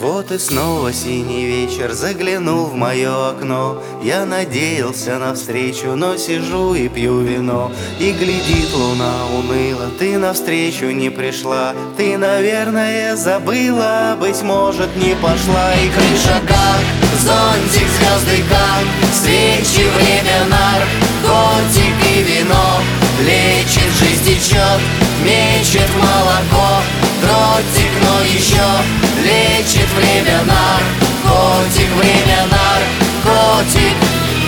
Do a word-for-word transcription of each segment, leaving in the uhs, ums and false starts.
Вот и снова синий вечер заглянул в мое окно. Я надеялся на встречу, но сижу и пью вино. И глядит луна уныло, ты навстречу не пришла. Ты, наверное, забыла, быть может, не пошла. И крыша как зонтик, звезды как свечи, время нар, котик и вино. Лечит, жизнь течет, мечет молоко. Дротик, но еще лечит время нар, котик, время нар, котик,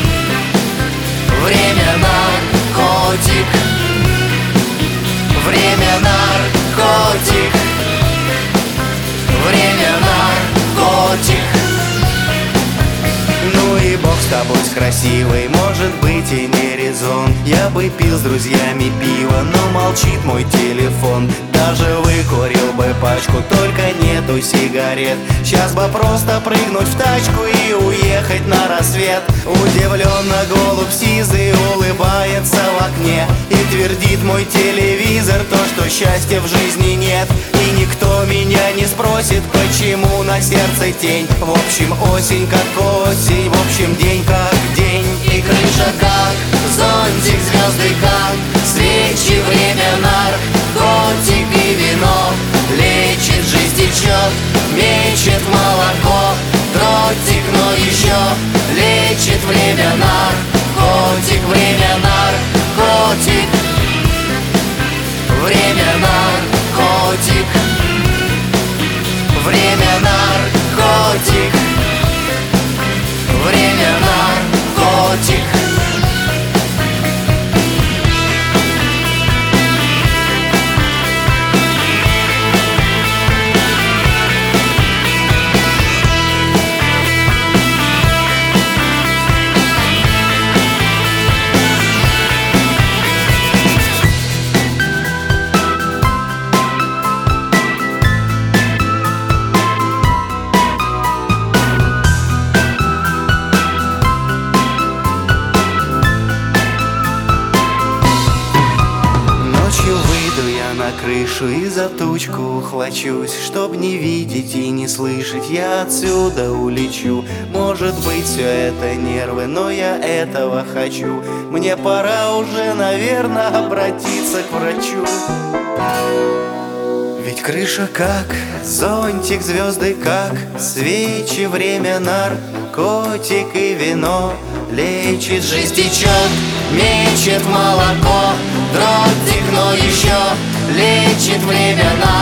время нар, котик, время нар, котик, время нар, котик. Ну и бог с тобой, с красивой, может быть и не резон. Я бы пил с друзьями пиво, но молчит мой телефон. Даже выкурил бы пачку, только нету сигарет. Сейчас бы просто прыгнуть в тачку и уехать на рассвет. Удивленно голубь сизый улыбается в окне и твердит мой телевизор то, что счастья в жизни нет. И никто меня не спросит, почему на сердце тень. В общем, осень как осень, в общем, день как день. И крыша как зонтик, звезды как свечи, время нар, котик и вино. Лечит, жизнь течет, мечет молоко. Дротик, но еще лечит время нар, котик, время нар, котик, время нар, котик, время нар, котик, время нар, котик. Выйду я на крышу и за тучку ухвачусь. Чтоб не видеть и не слышать, я отсюда улечу. Может быть, все это нервы, но я этого хочу. Мне пора уже, наверное, обратиться к врачу. Ведь крыша как зонтик, звезды как свечи, время нар, котик и вино. Лечит, жизнь течет, мечет молоко. Дротик, но еще лечит время нар.